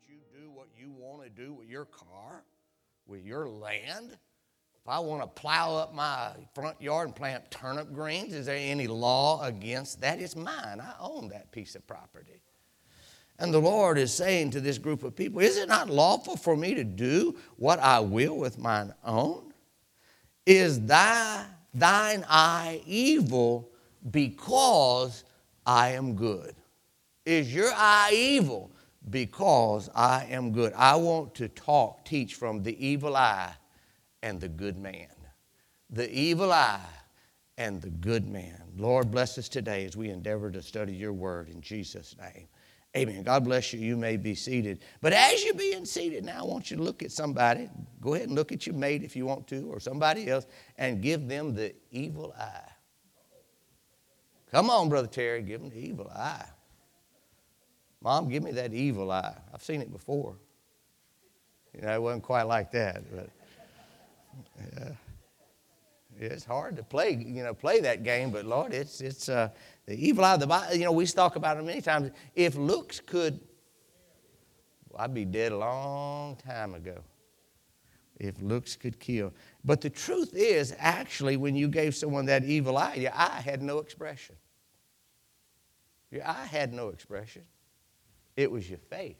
you do what you want to do with your car, with your land. If I want to plow up my front yard and plant turnip greens, is there any law against that? It's mine. I own that piece of property. And the Lord is saying to this group of people, is it not lawful for me to do what I will with mine own? Is thine eye evil because I am good? Is your eye evil because I am good? I want to teach from the evil eye and the good man. The evil eye and the good man. Lord, bless us today as we endeavor to study your word in Jesus' name. Amen. God bless you. You may be seated. But as you're being seated now, I want you to look at somebody. Go ahead and look at your mate if you want to, or somebody else, and give them the evil eye. Come on, Brother Terry, give them the evil eye. Mom, give me that evil eye. I've seen it before. You know, it wasn't quite like that, but yeah. It's hard to play that game, but Lord, it's the evil eye of the Bible. We talk about it many times. If looks could, I'd be dead a long time ago. If looks could kill. But the truth is, actually, when you gave someone that evil eye, your eye had no expression. Your eye had no expression. It was your face.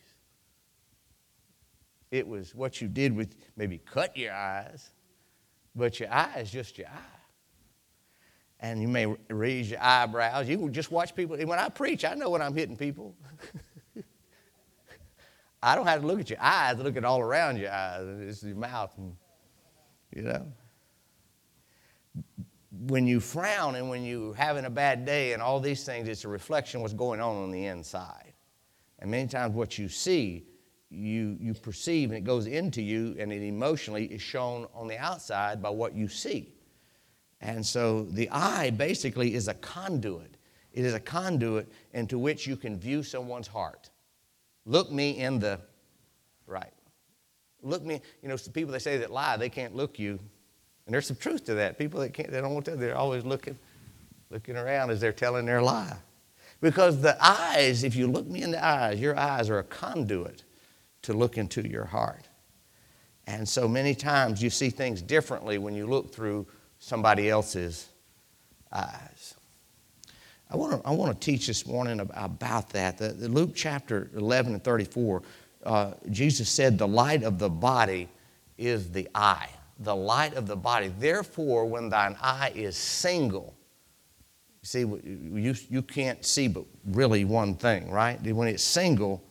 It was what you did with maybe cut your eyes. But your eye is just your eye. And you may raise your eyebrows. You can just watch people. When I preach, I know when I'm hitting people. I don't have to look at your eyes. I look at all around your eyes. It's your mouth. When you frown and when you're having a bad day and all these things, it's a reflection of what's going on the inside. And many times what you see, you perceive, and it goes into you, and it emotionally is shown on the outside by what you see. And so the eye basically is a conduit. It is a conduit into which you can view someone's heart. Look me in the right. Look me, some people, they say that lie, they can't look you. And there's some truth to that. People that they don't want to, they're always looking around as they're telling their lie. Because the eyes, if you look me in the eyes, your eyes are a conduit to look into your heart. And so many times you see things differently when you look through somebody else's eyes. I want to teach this morning about that. The Luke chapter 11 and 34, Jesus said the light of the body is the eye. The light of the body. Therefore, when thine eye is single, see, you can't see but really one thing, right? When it's single,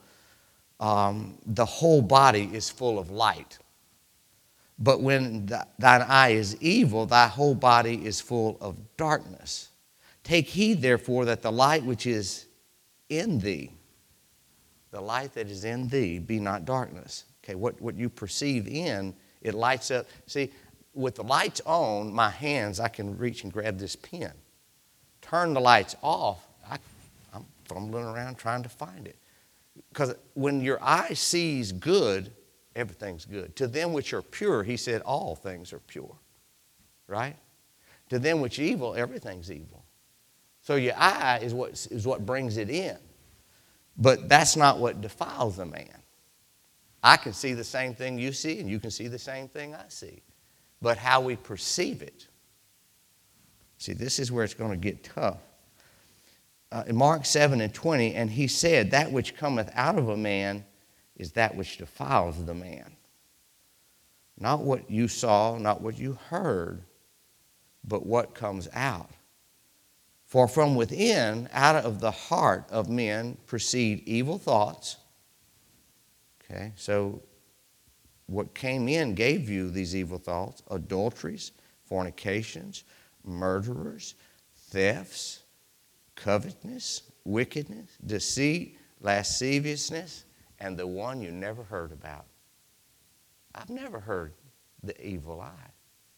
the whole body is full of light. But when thine eye is evil, thy whole body is full of darkness. Take heed, therefore, that the light which is in thee, the light that is in thee, be not darkness. Okay, what you perceive in, it lights up. See, with the lights on, my hands, I can reach and grab this pen. Turn the lights off, I'm fumbling around trying to find it. Because when your eye sees good, everything's good. To them which are pure, he said, all things are pure. Right? To them which are evil, everything's evil. So your eye is what brings it in. But that's not what defiles a man. I can see the same thing you see, and you can see the same thing I see. But how we perceive it. See, this is where it's going to get tough. In Mark 7 and 20, and he said, that which cometh out of a man is that which defiles the man. Not what you saw, not what you heard, but what comes out. For from within, out of the heart of men, proceed evil thoughts. Okay, so what came in gave you these evil thoughts: adulteries, fornications, murderers, thefts, covetousness, wickedness, deceit, lasciviousness, and the one you never heard about. I've never heard the evil eye.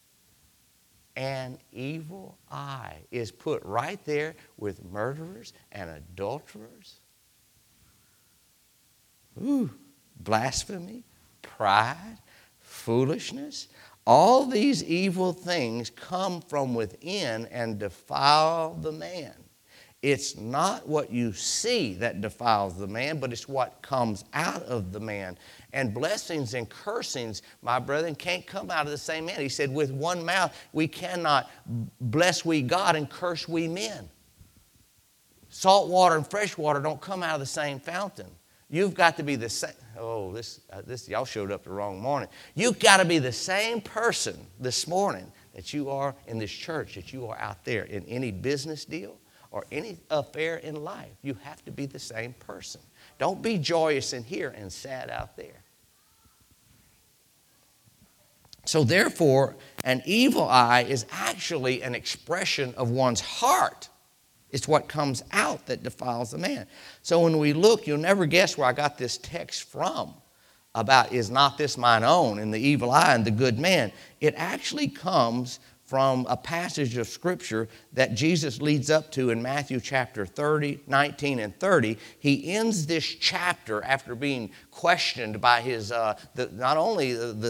An evil eye is put right there with murderers and adulterers. Blasphemy, pride, foolishness. All these evil things come from within and defile the man. it's not what you see that defiles the man, but it's what comes out of the man. And blessings and cursings, my brethren, can't come out of the same man. He said, with one mouth we cannot bless we God and curse we men. Salt water and fresh water don't come out of the same fountain. You've got to be the same. Oh, this y'all showed up the wrong morning. You've got to be the same person this morning that you are in this church, that you are out there in any business deal or any affair in life. You have to be the same person. Don't be joyous in here and sad out there. So therefore, an evil eye is actually an expression of one's heart. It's what comes out that defiles the man. So when we look, you'll never guess where I got this text from about is not this mine own and the evil eye and the good man. It actually comes from a passage of Scripture that Jesus leads up to in Matthew chapter 19 and 30. He ends this chapter after being questioned by his, not only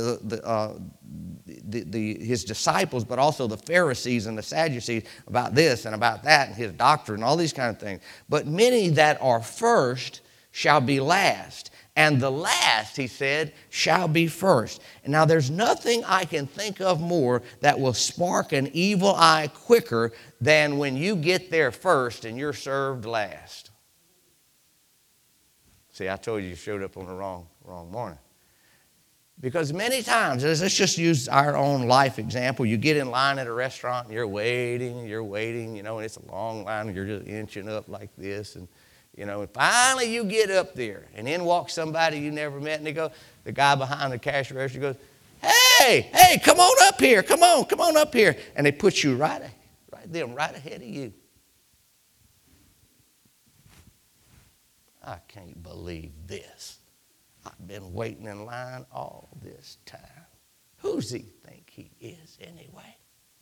his disciples, but also the Pharisees and the Sadducees about this and about that and his doctrine and all these kind of things. But many that are first shall be last, and the last, he said, shall be first. And now there's nothing I can think of more that will spark an evil eye quicker than when you get there first and you're served last. See, I told you showed up on the wrong morning. Because many times, let's just use our own life example. You get in line at a restaurant and you're waiting, and it's a long line and you're just inching up like this. And finally you get up there and in walks somebody you never met and the guy behind the cash register goes, hey, come on up here, come on up here. And they put you right ahead of you. I can't believe this. I've been waiting in line all this time. Who's he think he is anyway?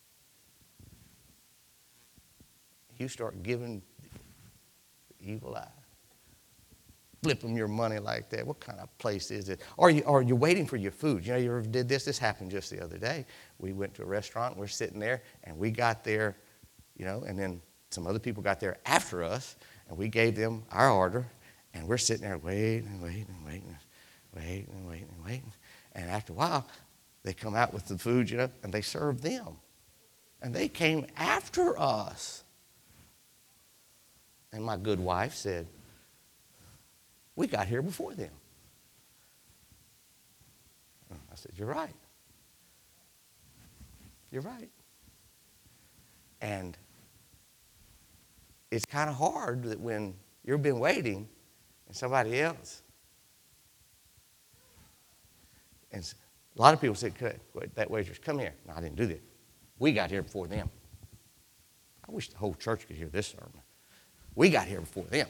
You start giving the evil eye. Flip them your money like that. What kind of place is it? Or you're waiting for your food. You ever did this? This happened just the other day. We went to a restaurant. We're sitting there, and we got there, and then some other people got there after us, and we gave them our order, and we're sitting there waiting. And after a while, they come out with the food, and they serve them. And they came after us. And my good wife said, we got here before them. I said, you're right. You're right. And it's kind of hard that when you've been waiting and somebody else. And a lot of people said, that waitress, come here. No, I didn't do that. We got here before them. I wish the whole church could hear this sermon. We got here before them.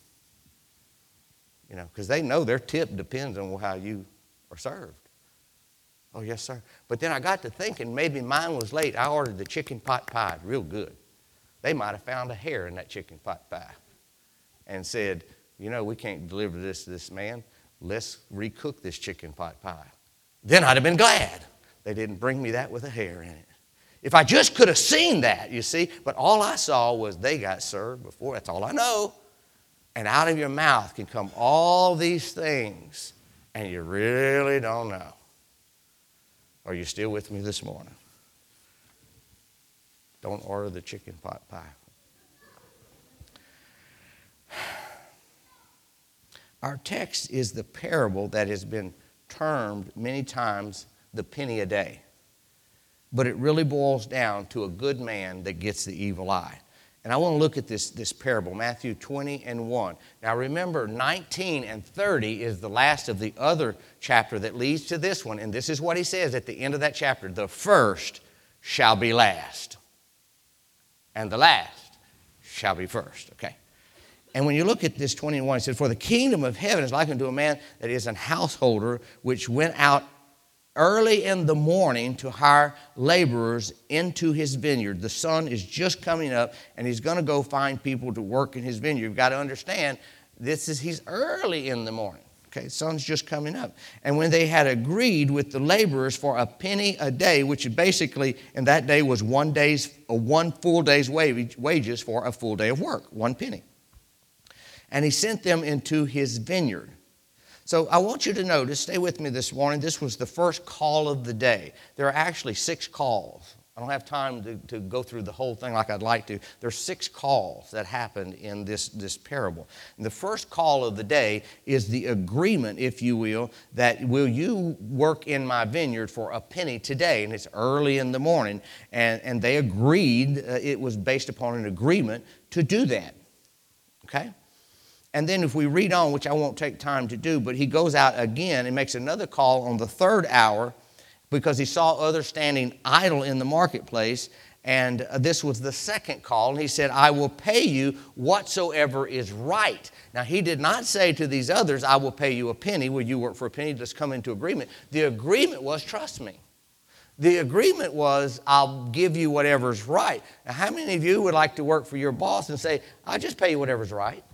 Because they know their tip depends on how you are served. Oh, yes, sir. But then I got to thinking maybe mine was late. I ordered the chicken pot pie, real good. They might have found a hair in that chicken pot pie and said, we can't deliver this to this man. Let's recook this chicken pot pie. Then I'd have been glad they didn't bring me that with a hair in it. If I just could have seen that, you see. But all I saw was they got served before. That's all I know. And out of your mouth can come all these things, and you really don't know. Are you still with me this morning? Don't order the chicken pot pie. Our text is the parable that has been termed many times the penny a day. But it really boils down to a good man that gets the evil eye. And I want to look at this parable, Matthew 20 and 1. Now remember, 19 and 30 is the last of the other chapter that leads to this one. And this is what he says at the end of that chapter. The first shall be last, and the last shall be first. Okay. And when you look at this 21, it says, for the kingdom of heaven is like unto a man that is an householder, which went out early in the morning to hire laborers into his vineyard. The sun is just coming up, and he's going to go find people to work in his vineyard. You've got to understand, he's early in the morning. Okay, the sun's just coming up. And when they had agreed with the laborers for a penny a day, which basically in that day was one full day's wages for a full day of work, 1 penny. And he sent them into his vineyard. So I want you to notice, stay with me this morning, this was the first call of the day. There are actually 6 calls. I don't have time to go through the whole thing like I'd like to. There's 6 calls that happened in this parable. And the first call of the day is the agreement, if you will, that will you work in my vineyard for a penny today? And it's early in the morning. And they agreed. It was based upon an agreement to do that. Okay? And then if we read on, which I won't take time to do, but he goes out again and makes another call on the 3rd hour, because he saw others standing idle in the marketplace, and this was the 2nd call. And he said, I will pay you whatsoever is right. Now, he did not say to these others, I will pay you a penny. Will you work for a penny? Let's come into agreement. The agreement was, trust me. The agreement was, I'll give you whatever's right. Now, how many of you would like to work for your boss and say, I'll just pay you whatever's right?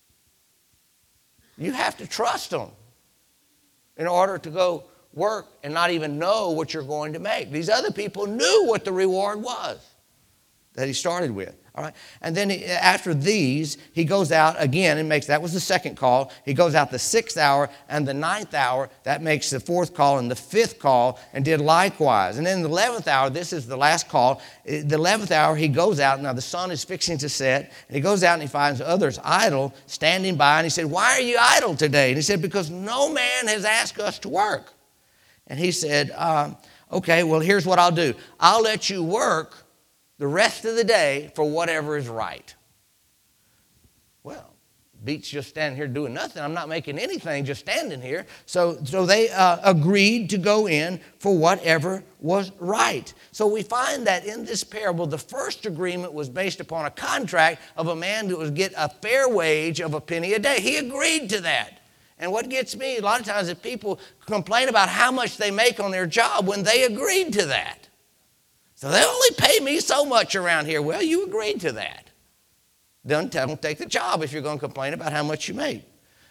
You have to trust them in order to go work and not even know what you're going to make. These other people knew what the reward was that he started with. All right. And then after these, he goes out again and makes, that was the 2nd call. He goes out the 6th hour and the 9th hour. That makes the 4th call and the 5th call, and did likewise. And then the 11th hour, this is the last call. The 11th hour, he goes out. Now the sun is fixing to set. And he goes out and he finds others idle, standing by. And he said, why are you idle today? And he said, because no man has asked us to work. And he said, okay, well, here's what I'll do. I'll let you work the rest of the day for whatever is right. Well, beats just standing here doing nothing. I'm not making anything, just standing here. So they agreed to go in for whatever was right. So we find that in this parable, the first agreement was based upon a contract of a man who would get a fair wage of a penny a day. He agreed to that. And what gets me, a lot of times, is people complain about how much they make on their job when they agreed to that. So they only pay me so much around here. Well, you agreed to that. Don't take the job if you're going to complain about how much you make.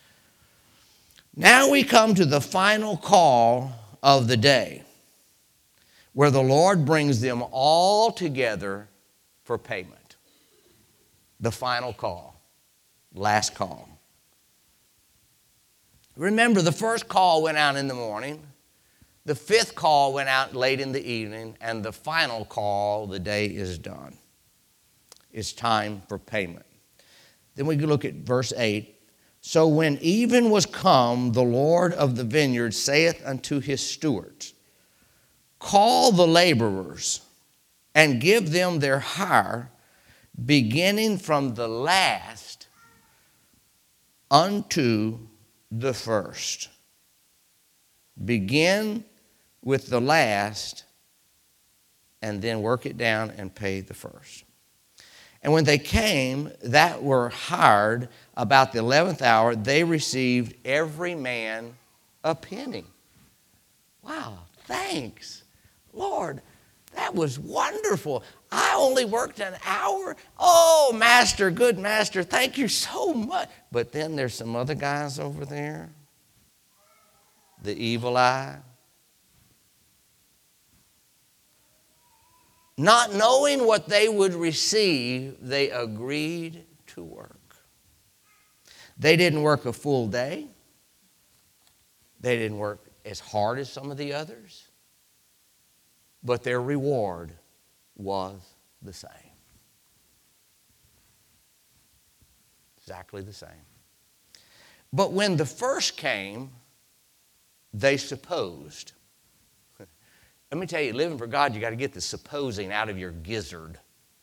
Now we come to the final call of the day, where the Lord brings them all together for payment. The final call, last call. Remember, the first call went out in the morning. The 5th call went out late in the evening. And the final call, the day is done. It's time for payment. Then we look at verse 8. So when even was come, the Lord of the vineyard saith unto his stewards, call the laborers and give them their hire, beginning from the last unto the first. Begin with the last and then work it down and pay the first. And when they came that were hired about the 11th hour, they received every man a penny. Wow, thanks. Lord, that was wonderful. I only worked an hour. Oh, master, good master, thank you so much. But then there's some other guys over there. The evil eye. Not knowing what they would receive, they agreed to work. They didn't work a full day. They didn't work as hard as some of the others. But their reward was the same. Exactly the same. But when the first came, they supposed. Let me tell you, living for God, you got to get the supposing out of your gizzard.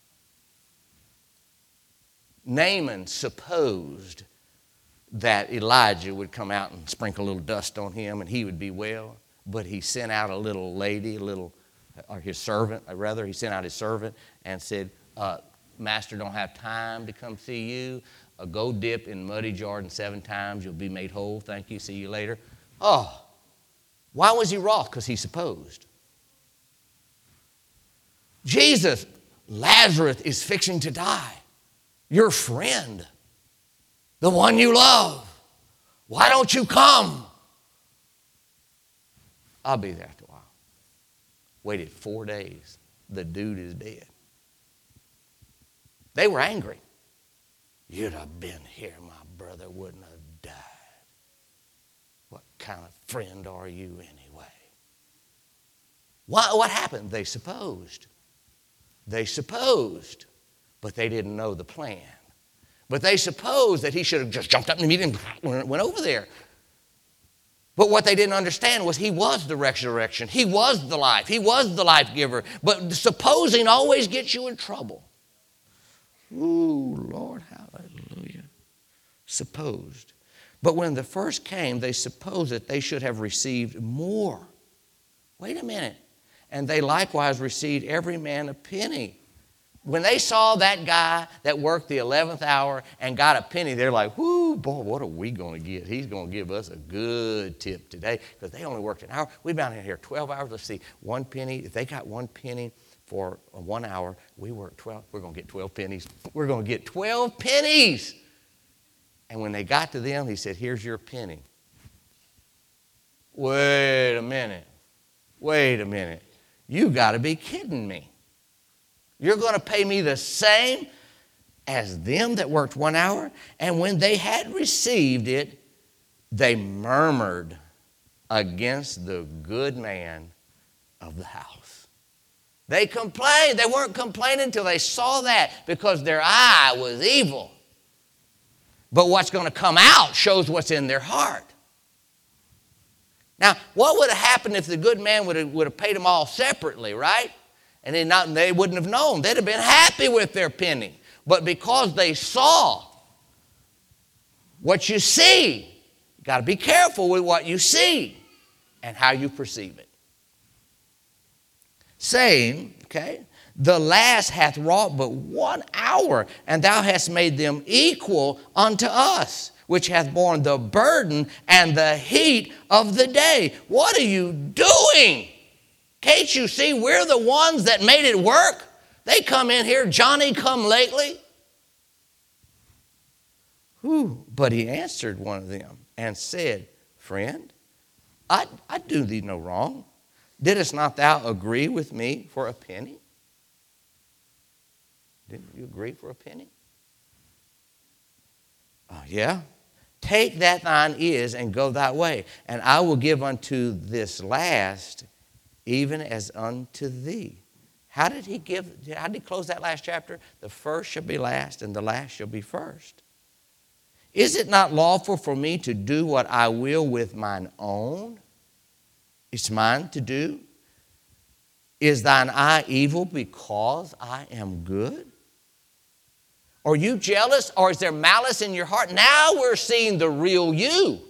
Naaman supposed that Elijah would come out and sprinkle a little dust on him and he would be well. But he sent out a little lady, or his servant, rather, he sent out his servant and said, Master don't have time to come see you. Go dip in muddy Jordan 7 times. You'll be made whole. Thank you. See you later. Oh, why was he wroth? Because he supposed. Jesus, Lazarus is fixing to die. Your friend, the one you love. Why don't you come? I'll be there after a while. Waited 4 days. The dude is dead. They were angry. You'd have been here, my brother wouldn't have died. What kind of friend are you anyway? What happened? They supposed. They supposed, but they didn't know the plan. But they supposed that he should have just jumped up in the meeting and went over there. But what they didn't understand was he was the resurrection. He was the life. He was the life giver. But supposing always gets you in trouble. Ooh, Lord, hallelujah. Supposed. But when the first came, they supposed that they should have received more. Wait a minute. And they likewise received every man a penny. When they saw that guy that worked the 11th hour and got a penny, they're like, whoo, boy, what are we going to get? He's going to give us a good tip today because they only worked an hour. We've been in here 12 hours. Let's see, 1 penny. If they got 1 penny for 1 hour, we work 12. We're going to get 12 pennies. We're going to get 12 pennies. And when they got to them, he said, here's your penny. Wait a minute. Wait a minute. You got to be kidding me. You're going to pay me the same as them that worked 1 hour? And when they had received it, they murmured against the good man of the house. They complained. They weren't complaining until they saw that because their eye was evil. But what's going to come out shows what's in their heart. Now, what would have happened if the good man would have paid them all separately, right? And they wouldn't have known. They'd have been happy with their penny. But because they saw what you see, you got to be careful with what you see and how you perceive it. Saying, okay, the last hath wrought but 1 hour, and thou hast made them equal unto us, which hath borne the burden and the heat of the day. What are you doing? Can't you see we're the ones that made it work? They come in here, Johnny come lately. Whew. But he answered one of them and said, friend, I do thee no wrong. Didst not thou agree with me for a penny? Didn't you agree for a penny? Oh, yeah? Take that thine is and go thy way, and I will give unto this last even as unto thee. How did he close that last chapter? The first shall be last, and the last shall be first. Is it not lawful for me to do what I will with mine own? It's mine to do. Is thine eye evil because I am good? Are you jealous, or is there malice in your heart? Now we're seeing the real you.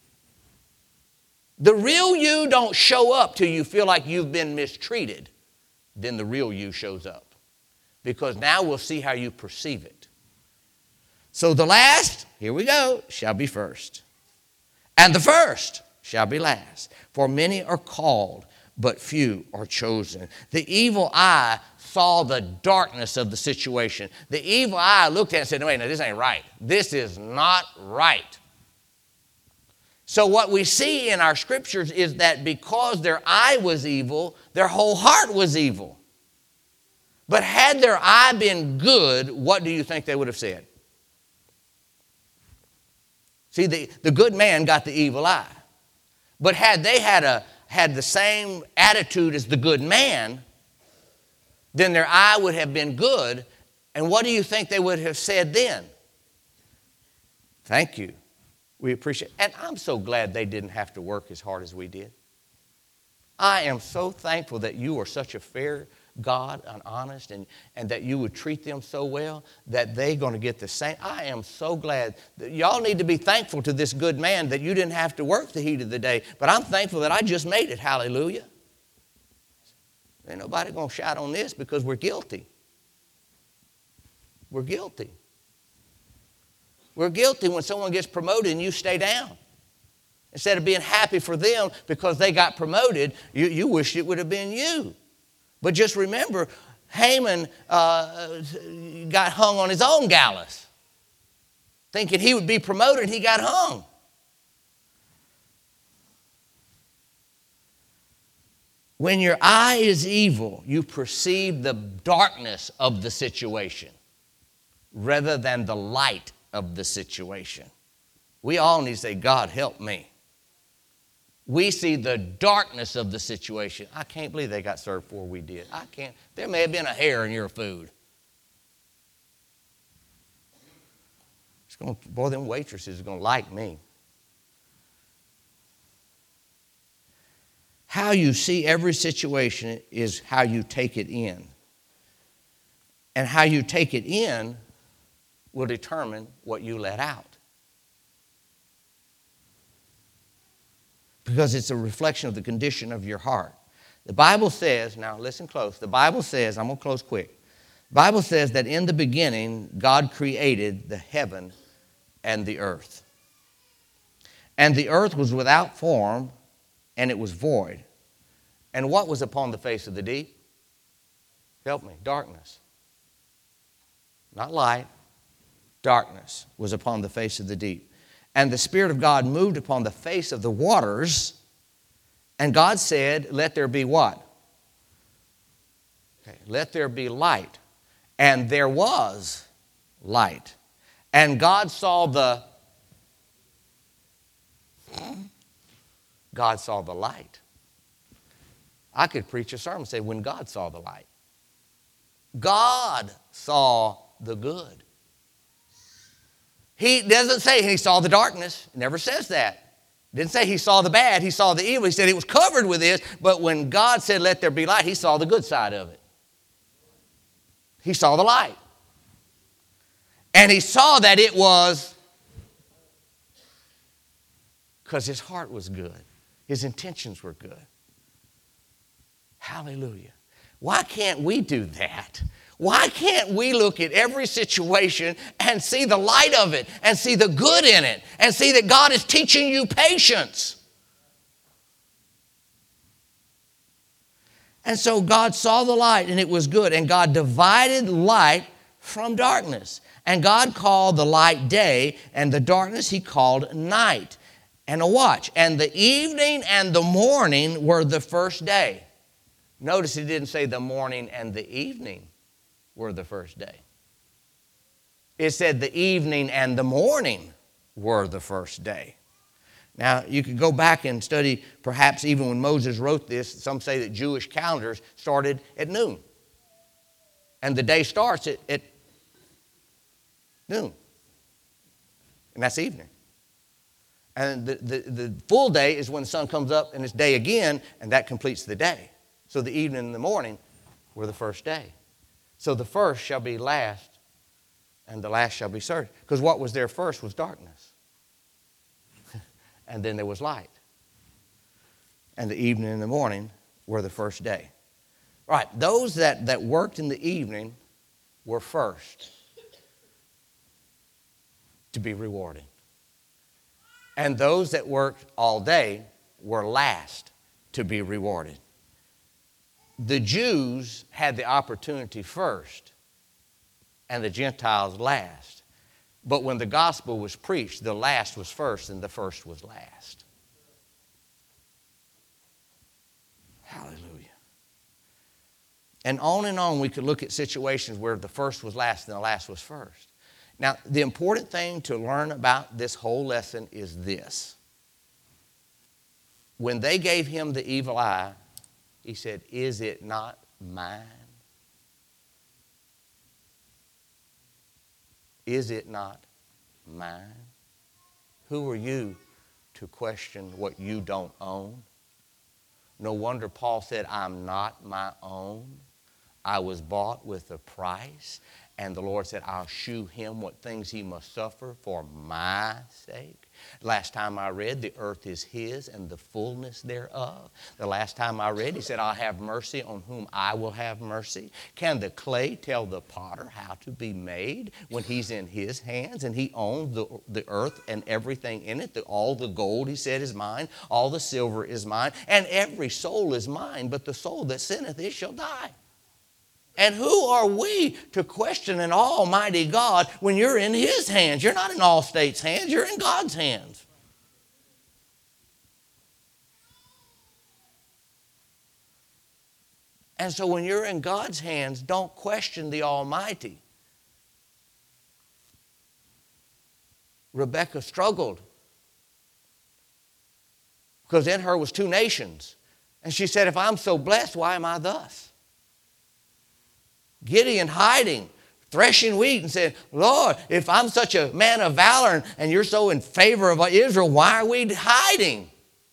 The real you don't show up till you feel like you've been mistreated. Then the real you shows up. Because now we'll see how you perceive it. So the last, here we go, shall be first. And the first shall be last. For many are called, but few are chosen. The evil eye saw the darkness of the situation. The evil eye looked at it and said, wait, no, this ain't right. This is not right. So what we see in our scriptures is that because their eye was evil, their whole heart was evil. But had their eye been good, what do you think they would have said? See, the good man got the evil eye. But had they had the same attitude as the good man, then their eye would have been good. And what do you think they would have said then? Thank you. We appreciate it. And I'm so glad they didn't have to work as hard as we did. I am so thankful that you are such a fair God and honest and that you would treat them so well that they're going to get the same. I am so glad that y'all need to be thankful to this good man that you didn't have to work the heat of the day. But I'm thankful that I just made it. Hallelujah. Ain't nobody going to shout on this because we're guilty. We're guilty. We're guilty when someone gets promoted and you stay down. Instead of being happy for them because they got promoted, you wish it would have been you. But just remember, Haman got hung on his own gallows, thinking he would be promoted, and he got hung. When your eye is evil, you perceive the darkness of the situation rather than the light of the situation. We all need to say, God, help me. We see the darkness of the situation. I can't believe they got served before we did. I can't. There may have been a hair in your food. Boy, them waitresses are going to like me. How you see every situation is how you take it in. And how you take it in will determine what you let out. Because it's a reflection of the condition of your heart. The Bible says, now listen close, the Bible says, I'm going to close quick. The Bible says that in the beginning, God created the heaven and the earth. And the earth was without form, and it was void. And what was upon the face of the deep? Help me, darkness. Not light, darkness was upon the face of the deep. And the Spirit of God moved upon the face of the waters, and God said, let there be what? Okay, let there be light. And there was light. And God saw the light. I could preach a sermon and say, when God saw the light. God saw the good. He doesn't say he saw the darkness. It never says that. It didn't say he saw the bad, he saw the evil. He said it was covered with this, but when God said let there be light, he saw the good side of it. He saw the light. And he saw that it was because his heart was good. His intentions were good. Hallelujah. Why can't we do that? Why can't we look at every situation and see the light of it and see the good in it and see that God is teaching you patience? And so God saw the light and it was good, and God divided light from darkness. And God called the light day, and the darkness he called night. And watch, and the evening and the morning were the first day. Notice it didn't say the morning and the evening were the first day. It said the evening and the morning were the first day. Now, you could go back and study, perhaps even when Moses wrote this, some say that Jewish calendars started at noon. And the day starts at noon. And that's evening. And the full day is when the sun comes up and it's day again, and that completes the day. So the evening and the morning were the first day. So the first shall be last, and the last shall be first. Because what was there first was darkness. And then there was light. And the evening and the morning were the first day. All right, those that worked in the evening were first to be rewarded. And those that worked all day were last to be rewarded. The Jews had the opportunity first, and the Gentiles last. But when the gospel was preached, the last was first and the first was last. Hallelujah. And on we could look at situations where the first was last and the last was first. Now, the important thing to learn about this whole lesson is this. When they gave him the evil eye, he said, "Is it not mine? Is it not mine?" Who are you to question what you don't own? No wonder Paul said, "I'm not my own. I was bought with a price." And the Lord said, "I'll shew him what things he must suffer for my sake." Last time I read, the earth is his and the fullness thereof. The last time I read, he said, "I'll have mercy on whom I will have mercy." Can the clay tell the potter how to be made when he's in his hands and he owns the earth and everything in it? All the gold, he said, is mine. All the silver is mine. And every soul is mine. But the soul that sinneth, it shall die. And who are we to question an almighty God when you're in his hands? You're not in Allstate's hands. You're in God's hands. And so when you're in God's hands, don't question the Almighty. Rebekah struggled because in her was 2 nations. And she said, if I'm so blessed, why am I thus? Gideon hiding, threshing wheat, and said, Lord, if I'm such a man of valor and you're so in favor of Israel, why are we hiding?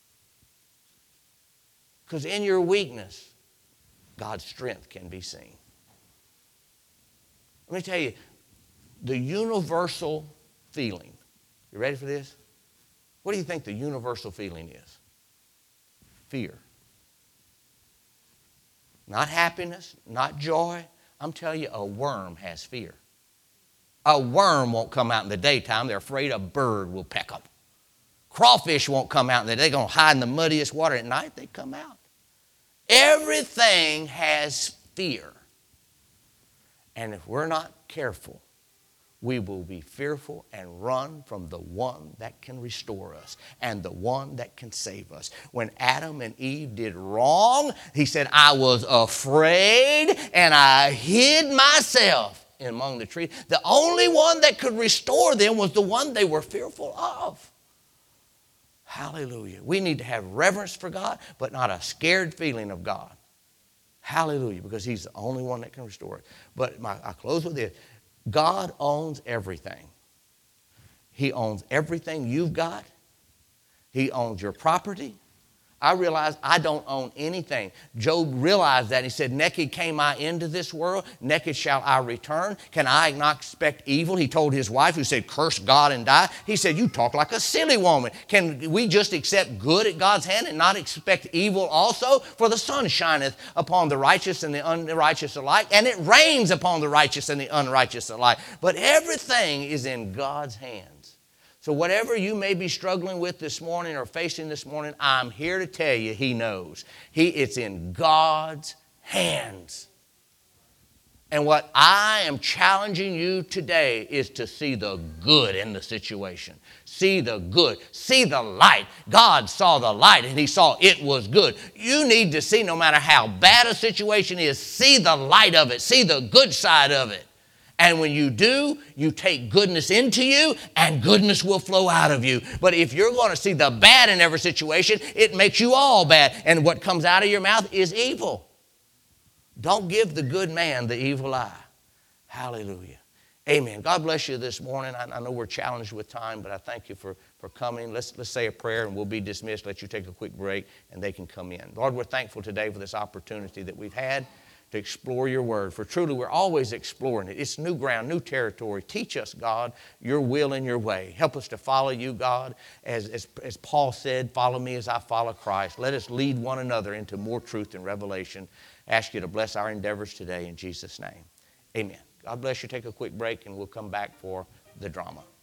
Because in your weakness, God's strength can be seen. Let me tell you, the universal feeling. You ready for this? What do you think the universal feeling is? Fear. Not happiness, not joy. I'm telling you, a worm has fear. A worm won't come out in the daytime. They're afraid a bird will peck them. Crawfish won't come out. They're going to hide in the muddiest water. At night, they come out. Everything has fear. And if we're not careful, we will be fearful and run from the one that can restore us and the one that can save us. When Adam and Eve did wrong, he said, I was afraid and I hid myself among the trees. The only one that could restore them was the one they were fearful of. Hallelujah. We need to have reverence for God, but not a scared feeling of God. Hallelujah, because he's the only one that can restore it. But I close with this. God owns everything. He owns everything you've got. He owns your property. I realize I don't own anything. Job realized that. He said, naked came I into this world, naked shall I return. Can I not expect evil? He told his wife, who said, curse God and die. He said, you talk like a silly woman. Can we just accept good at God's hand and not expect evil also? For the sun shineth upon the righteous and the unrighteous alike, and it rains upon the righteous and the unrighteous alike. But everything is in God's hands. So whatever you may be struggling with this morning or facing this morning, I'm here to tell you He knows. It's in God's hands. And what I am challenging you today is to see the good in the situation. See the good. See the light. God saw the light and He saw it was good. You need to see, no matter how bad a situation is, see the light of it. See the good side of it. And when you do, you take goodness into you and goodness will flow out of you. But if you're going to see the bad in every situation, it makes you all bad. And what comes out of your mouth is evil. Don't give the good man the evil eye. Hallelujah. Amen. God bless you this morning. I know we're challenged with time, but I thank you for coming. Let's say a prayer and we'll be dismissed. Let you take a quick break and they can come in. Lord, we're thankful today for this opportunity that we've had to explore your word. For truly, we're always exploring it. It's new ground, new territory. Teach us, God, your will and your way. Help us to follow you, God. As Paul said, follow me as I follow Christ. Let us lead one another into more truth and revelation. I ask you to bless our endeavors today in Jesus' name. Amen. God bless you. Take a quick break and we'll come back for the drama.